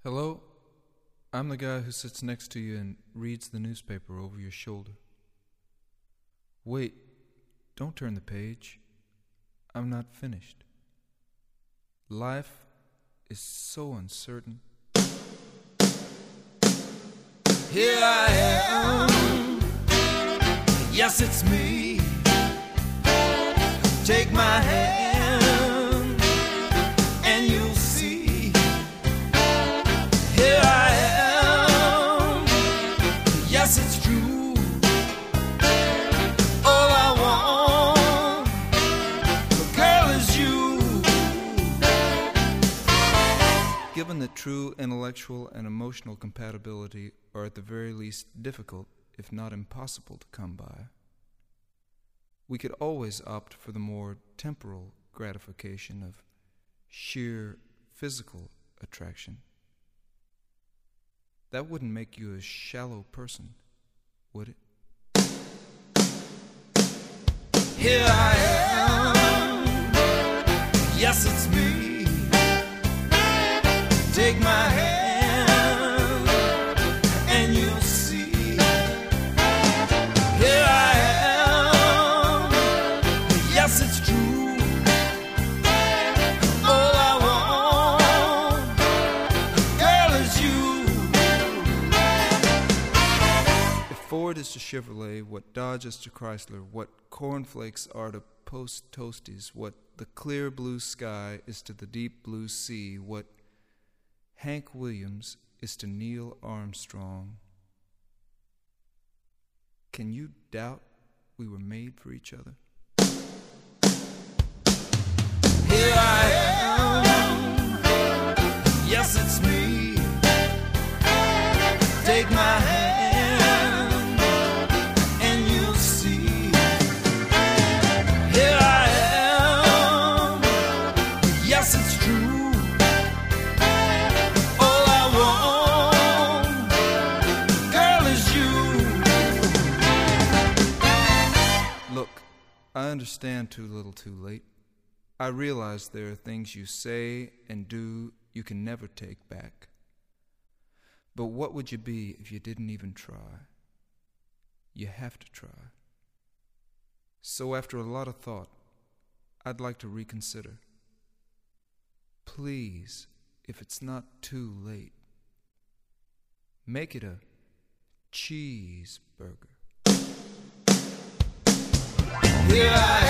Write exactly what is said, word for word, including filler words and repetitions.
Hello? I'm the guy who sits next to you and reads the newspaper over your shoulder. Wait, don't turn the page. I'm not finished. Life is so uncertain. Here I am, yes it's me. Take my hand and you'll see. Here I am, yes it's true. All I want, girl, is you. Given that true intellectual and emotional compatibility are at the very least difficult, if not impossible, to come by, we could always opt for the more temporal gratification of sheer physical attraction. That wouldn't make you a shallow person, would it? Here I am, yes it's me. Take my hand and you'll see. Here I am, yes it's true. All I want, girl, is you. If Ford is to Chevrolet what Dodge is to Chrysler, what cornflakes are to Post Toasties, what the clear blue sky is to the deep blue sea, what Hank Williams is to Neil Armstrong, can you doubt we were made for each other? Here I am, yes it's me. Take my hand and you'll see. Here I am, yes it's true. All I want, girl, is you. Look, I understand too little too late. I realize there are things you say and do you can never take back. But what would you be if you didn't even try? You have to try. So after a lot of thought, I'd like to reconsider. Please, if it's not too late, make it a cheeseburger. Here I